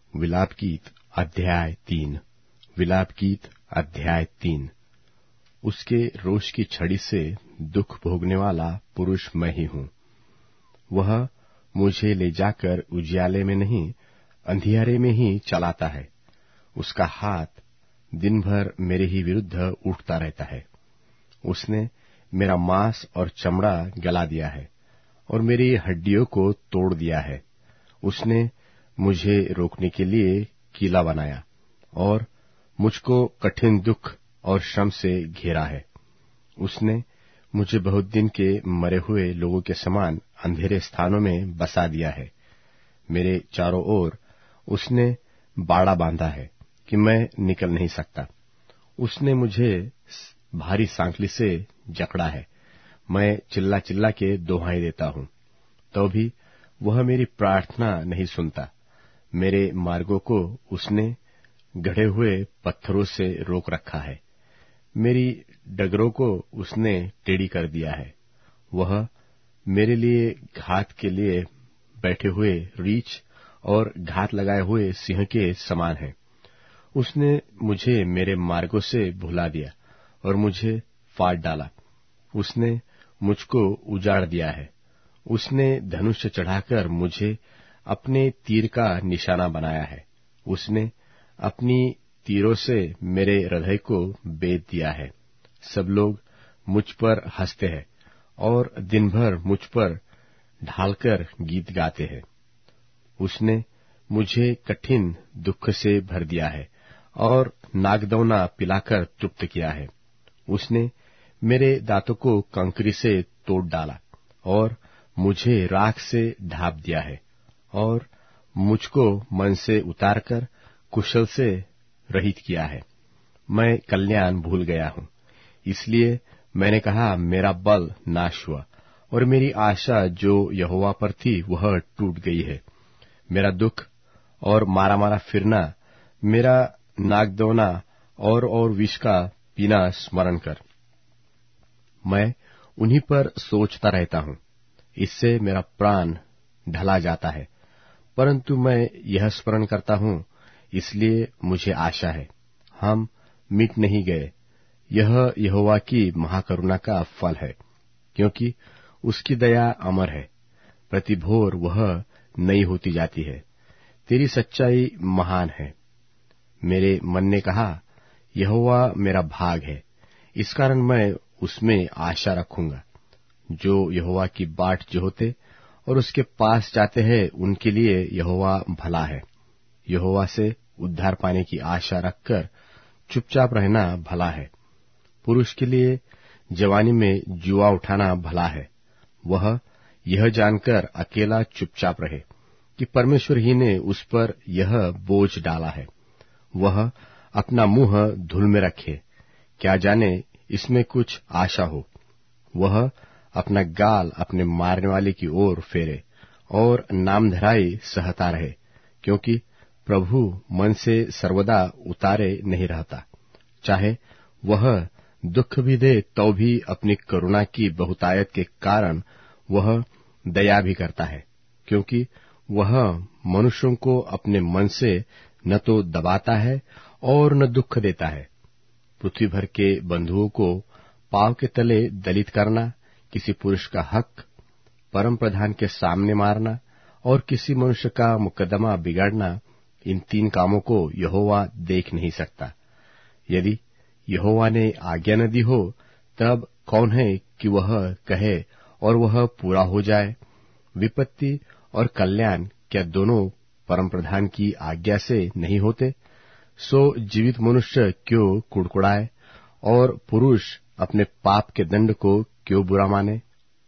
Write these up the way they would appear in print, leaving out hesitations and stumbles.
विलाप गीत अध्याय 3। विलाप गीत अध्याय 3। उसके रोष की छड़ी से दुख भोगने वाला पुरुष मैं ही हूँ। वह मुझे ले जाकर उजियाले में नहीं, अंधियारे में ही चलाता है। उसका हाथ दिन भर मेरे ही विरुद्ध उठता रहता है। उसने मेरा मांस और चमड़ा गला दिया है और मेरी हड्डियों को तोड़ दिया है। उसने मुझे रोकने के लिए कीला बनाया और मुझको कठिन दुख और श्रम से घेरा है। उसने मुझे बहुत दिन के मरे हुए लोगों के समान अंधेरे स्थानों में बसा दिया है। मेरे चारों ओर उसने बाड़ा बांधा है कि मैं निकल नहीं सकता। उसने मुझे भारी सांकली से जकड़ा है। मैं चिल्ला चिल्ला के दुहाई देता हूँ, तो भी वह मेरी प्रार्थना नहीं सुनता। मेरे मार्गों को उसने गढ़े हुए पत्थरों से रोक रखा है। मेरी डगरों को उसने टेढ़ी कर दिया है। वह मेरे लिए घात के लिए बैठे हुए रीछ और घात लगाए हुए सिंह के समान है। उसने मुझे मेरे मार्गों से भुला दिया और मुझे फाड़ डाला। उसने मुझको उजाड़ दिया है। उसने धनुष चढ़ाकर मुझे अपने तीर का निशाना बनाया है। उसने अपनी तीरों से मेरे हृदय को बेध दिया है। सब लोग मुझ पर हंसते हैं और दिन भर मुझ पर ढालकर गीत गाते हैं। उसने मुझे कठिन दुख से भर दिया है और नागदौना पिलाकर तृप्त किया है। उसने मेरे दांतों को कंकरी से तोड़ डाला और मुझे राख से ढाप दिया है और मुझको मन से उतारकर कुशल से रहित किया है। मैं कल्याण भूल गया हूँ, इसलिए मैंने कहा मेरा बल नाश हुआ और मेरी आशा जो यहोवा पर थी वह टूट गई है। मेरा दुख और मारा मारा फिरना, मेरा नागदौना और विष का पीना स्मरण कर। मैं उन्हीं पर सोचता रहता हूँ। इससे मेरा प्राण ढला जाता है, परंतु मैं यह स्मरण करता हूँ, इसलिए मुझे आशा है। हम मिट नहीं गए। यह यहोवा की महाकरुणा का फल है, क्योंकि उसकी दया अमर है। प्रति भोर वह नई होती जाती है। तेरी सच्चाई महान है। मेरे मन ने कहा, यहोवा मेरा भाग है, इस कारण मैं उसमें आशा रखूंगा। जो यहोवा की बाट जोहते और उसके पास जाते हैं, उनके लिए यहोवा भला है। यहोवा से उद्धार पाने की आशा रखकर चुपचाप रहना भला है। पुरुष के लिए जवानी में जुआ उठाना भला है। वह यह जानकर अकेला चुपचाप रहे कि परमेश्वर ही ने उस पर यह बोझ डाला है। वह अपना मुंह धूल में रखे, क्या जाने इसमें कुछ आशा हो। वह अपना गाल अपने मारने वाले की ओर फेरे और नामधराई सहता रहे, क्योंकि प्रभु मन से सर्वदा उतारे नहीं रहता। चाहे वह दुख भी दे तो भी अपनी करुणा की बहुतायत के कारण वह दया भी करता है, क्योंकि वह मनुष्यों को अपने मन से न तो दबाता है और न दुख देता है। पृथ्वी भर के बंधुओं को पांव के तले दलित करना, किसी पुरुष का हक परम प्रधान के सामने मारना और किसी मनुष्य का मुकदमा बिगाड़ना, इन 3 कामों को यहोवा देख नहीं सकता। यदि यहोवा ने आज्ञा न दी हो, तब कौन है कि वह कहे और वह पूरा हो जाए। विपत्ति और कल्याण क्या दोनों परम प्रधान की आज्ञा से नहीं होते? सो जीवित मनुष्य क्यों कुड़कुड़ाए और पुरुष अपने पाप के दंड को क्यों बुरा माने?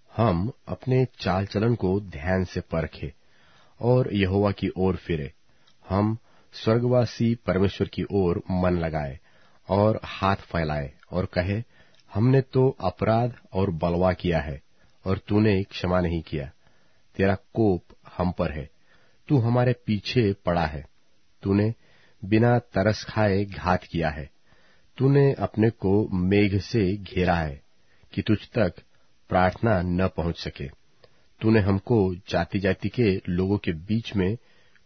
हम अपने चाल चलन को ध्यान से परखें और यहोवा की ओर फिरे। हम स्वर्गवासी परमेश्वर की ओर मन लगाए और हाथ फैलाए और कहे, हमने तो अपराध और बलवा किया है और तूने क्षमा नहीं किया। तेरा कोप हम पर है, तू हमारे पीछे पड़ा है। तूने बिना तरस खाए घात किया है। तूने अपने को मेघ से घेरा है कि तुझ तक प्रार्थना न पहुंच सके। तूने हमको जाति जाति के लोगों के बीच में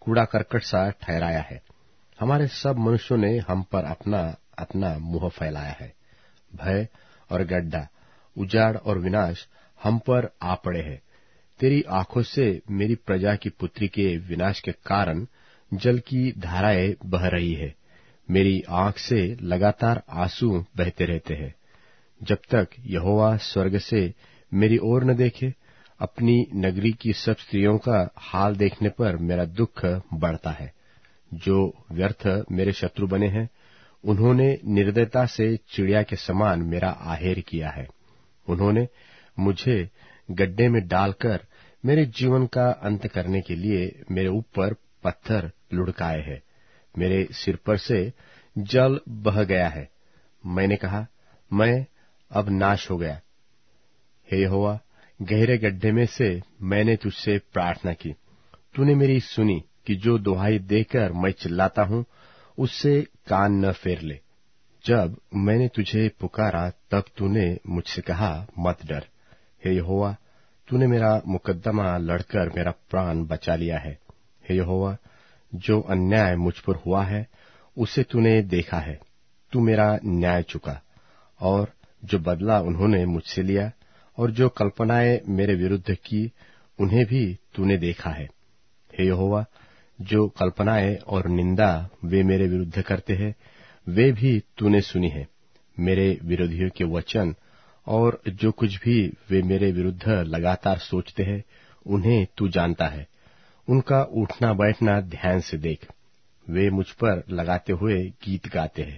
कूड़ा करकट सा ठहराया है। हमारे सब मनुष्यों ने हम पर अपना अपना मुंह फैलाया है। भय और गड्ढा, उजाड़ और विनाश हम पर आ पड़े हैं। तेरी आंखों से मेरी प्रजा की पुत्री के विनाश के कारण जल की धाराएं बह रही है। मेरी आंख से लगातार आंसू बहते रहते हैं, जब तक यहोवा स्वर्ग से मेरी ओर न देखे। अपनी नगरी की सब स्त्रियों का हाल देखने पर मेरा दुख बढ़ता है। जो व्यर्थ मेरे शत्रु बने हैं, उन्होंने निर्दयता से चिड़िया के समान मेरा आहेर किया है। उन्होंने मुझे गड्ढे में डालकर मेरे जीवन का अंत करने के लिए मेरे ऊपर पत्थर लुढ़काए हैं। मेरे सिर पर से जल बह गया है। मैंने कहा, मैं अब नाश हो गया। हे यहोवा, गहरे गड्ढे में से मैंने तुझसे प्रार्थना की। तूने मेरी सुनी कि जो दुहाई देकर मैं चिल्लाता हूं, उससे कान न फेर ले। जब मैंने तुझे पुकारा तब तूने मुझसे कहा, मत डर। हे यहोवा, तूने मेरा मुकद्दमा लड़कर मेरा प्राण बचा लिया है। हे यहोवा, जो अन्याय मुझ पर हुआ है उसे तूने देखा है। तू मेरा न्याय चुका, और जो बदला उन्होंने मुझसे लिया और जो कल्पनाएं मेरे विरुद्ध की, उन्हें भी तूने देखा है। हे यहोवा, जो कल्पनाएं और निंदा वे मेरे विरुद्ध करते हैं, वे भी तूने सुनी है। मेरे विरोधियों के वचन और जो कुछ भी वे मेरे विरुद्ध लगातार सोचते हैं, उन्हें तू जानता है। उनका उठना बैठना ध्यान से देख। वे मुझ पर लगाते हुए गीत गाते हैं।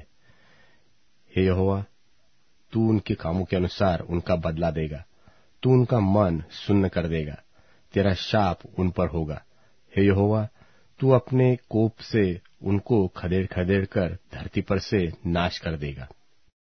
हे यहोवा, तू उनके कामों के अनुसार उनका बदला देगा। तू उनका मन सुन्न कर देगा। तेरा शाप उन पर होगा। हे यहोवा, तू अपने कोप से उनको खदेड़ खदेड़ कर धरती पर से नाश कर देगा।